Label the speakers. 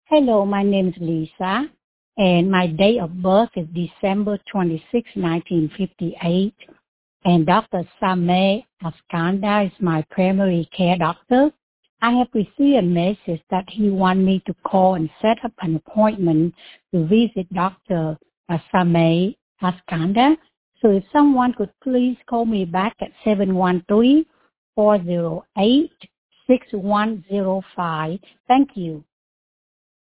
Speaker 1: Hello, my name is Lisa, and my date of birth is December 26, 1958. And Dr. Sameh Askanda is my primary care doctor. I have received a message that he wants me to call and set up an appointment to visit Dr. Sameh Askanda. So if someone could please call me back at 713-408-6105. Thank you.